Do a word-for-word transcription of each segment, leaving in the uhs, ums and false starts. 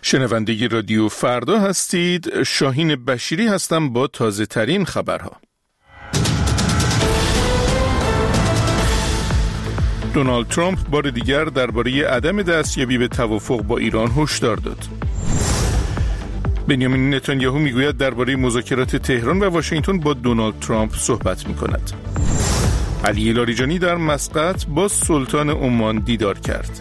شنونده رادیو فردا هستید. شاهین بشیری هستم با تازه ترین خبرها. دونالد ترامپ بار دیگر درباره عدم دستیابی به توافق با ایران هشدار داد. بنیامین نتانیاهو میگوید درباره مذاکرات تهران و واشنگتن با دونالد ترامپ صحبت میکند. علی لاریجانی در مسقط با سلطان عمان دیدار کرد.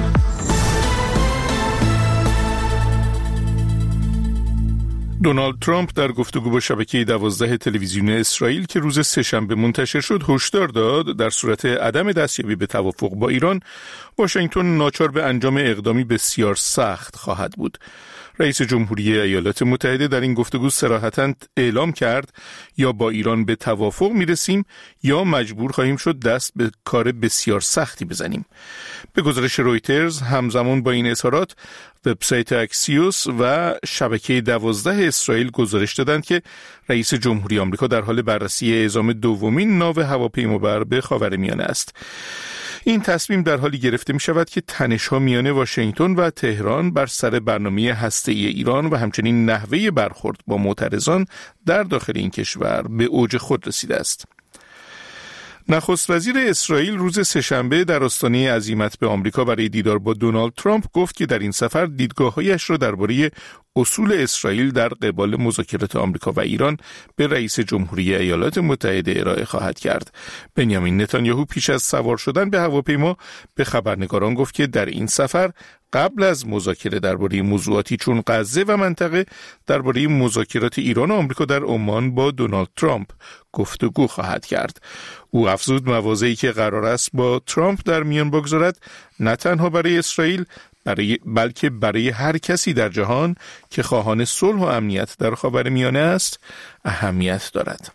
دونالد ترامپ در گفتگو با شبکه دوازده تلویزیون اسرائیل که روز سه‌شنبه منتشر شد هشدار داد در صورت عدم دستیابی به توافق با ایران، واشنگتن ناچار به انجام اقدامی بسیار سخت خواهد بود. رئیس جمهوری ایالات متحده در این گفتگو صراحتاً اعلام کرد یا با ایران به توافق میرسیم یا مجبور خواهیم شد دست به کار بسیار سختی بزنیم. به گزارش رویترز همزمان با این اظهارات وبسایت اکسیوس و شبکه دوازده اسرائیل گزارش دادند که رئیس جمهوری آمریکا در حال بررسی اعزام دومین ناو هواپیمابر به خاورمیانه است. این تصمیم در حالی گرفته می شود که تنش‌ها میان واشنگتن و تهران بر سر برنامه هسته‌ای ایران و همچنین نحوه برخورد با معترضان در داخل این کشور به اوج خود رسیده است. نخست وزیر اسرائیل روز سه‌شنبه در آستانه عزیمت به آمریکا برای دیدار با دونالد ترامپ گفت که در این سفر دیدگاه‌هایش را درباره اصول اسرائیل در قبال مذاکرات آمریکا و ایران به رئیس جمهوری ایالات متحده ارائه خواهد کرد. بنیامین نتانیاهو پیش از سوار شدن به هواپیما به خبرنگاران گفت که در این سفر قبل از مذاکره درباره موضوعاتی چون غزه و منطقه درباره مذاکرات ایران و آمریکا در عمان با دونالد ترامپ گفتگو خواهد کرد. او افزود مواضعی که قرار است با ترامپ در میان بگذارد نه تنها برای اسرائیل برای بلکه برای هر کسی در جهان که خواهان صلح و امنیت در خاورمیانه است اهمیت دارد.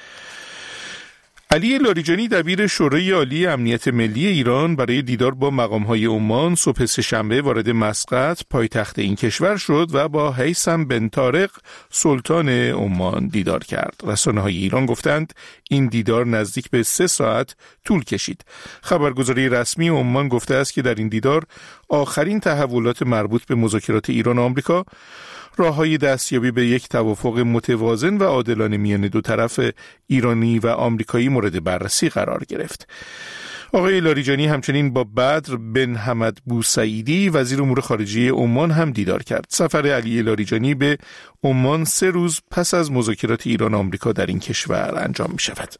علی لاریجانی دبیر شورای عالی امنیت ملی ایران برای دیدار با مقام‌های عمان صبح سه‌شنبه وارد مسقط پایتخت این کشور شد و با هیثم بن طارق سلطان عمان دیدار کرد. رسانه‌های ایران گفتند این دیدار نزدیک به سه ساعت طول کشید. خبرگزاری رسمی عمان گفته است که در این دیدار آخرین تحولات مربوط به مذاکرات ایران و آمریکا، راه‌های دستیابی به یک توافق متوازن و عادلانه میان دو طرف ایرانی و آمریکایی مورد بررسی قرار گرفت. آقای لاریجانی همچنین با بدر بن حمد بوسعیدی وزیر امور خارجه عمان هم دیدار کرد. سفر علی لاریجانی به عمان سه روز پس از مذاکرات ایران و آمریکا در این کشور انجام می شود.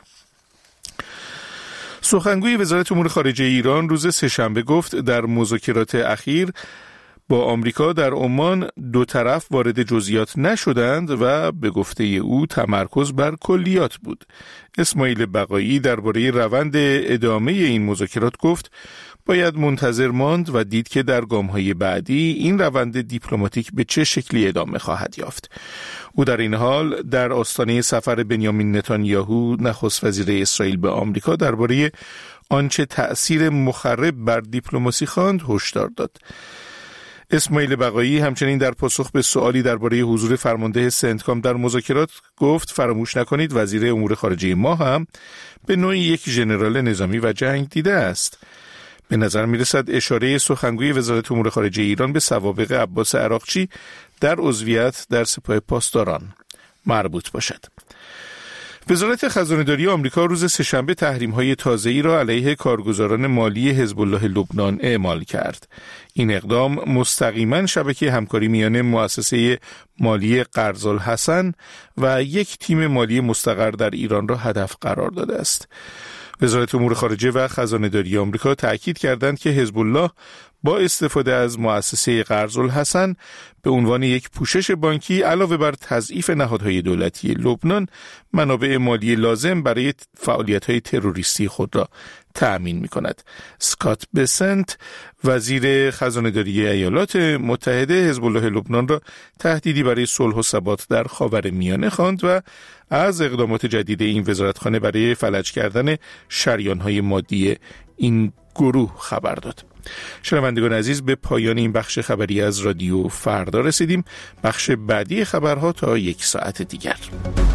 سخنگوی وزارت امور خارجه ایران روز سه‌شنبه گفت در مذاکرات اخیر با آمریکا در عمان دو طرف وارد جزئیات نشدند و به گفته او تمرکز بر کلیات بود. اسماعیل بقایی درباره روند ادامه این مذاکرات گفت باید منتظر ماند و دید که در گام‌های بعدی این روند دیپلماتیک به چه شکلی ادامه خواهد یافت. او در این حال در آستانه سفر بنیامین نتانیاهو نخست وزیر اسرائیل به آمریکا درباره آنچه تأثیر مخرب بر دیپلماسی خواند هشدار داد. اسماعیل بقایی همچنین در پاسخ به سوالی درباره حضور فرمانده سنتکام در مذاکرات گفت فراموش نکنید وزیر امور خارجه ما هم به نوعی یک ژنرال نظامی و جنگ دیده است. به نظر می رسد اشاره سخنگوی وزارت امور خارجه ایران به سوابق عباس عراقچی در عضویت در سپاه پاسداران مربوط باشد. وزارت خزانه‌داری آمریکا روز سه‌شنبه تحریم‌های تازه‌ای را علیه کارگزاران مالی حزب الله لبنان اعمال کرد. این اقدام مستقیما شبکه همکاری میان مؤسسه مالی قرض‌الحسن و یک تیم مالی مستقر در ایران را هدف قرار داده است. وزارت امور خارجه و خزانه‌داری آمریکا تأکید کردند که حزب الله با استفاده از مؤسسه قرض‌الحسن به عنوان یک پوشش بانکی علاوه بر تضعیف نهادهای دولتی لبنان منابع مالی لازم برای فعالیت‌های تروریستی خود را تأمین می‌کند. اسکات بسنت وزیر خزانه‌داری ایالات متحده حزب الله لبنان را تهدیدی برای صلح و ثبات در خاورمیانه خواند و از اقدامات جدید این وزارتخانه برای فلج کردن شریان‌های مادی این گروه خبر داد. شنوندگان عزیز، به پایان این بخش خبری از رادیو فردا رسیدیم. بخش بعدی خبرها تا یک ساعت دیگر.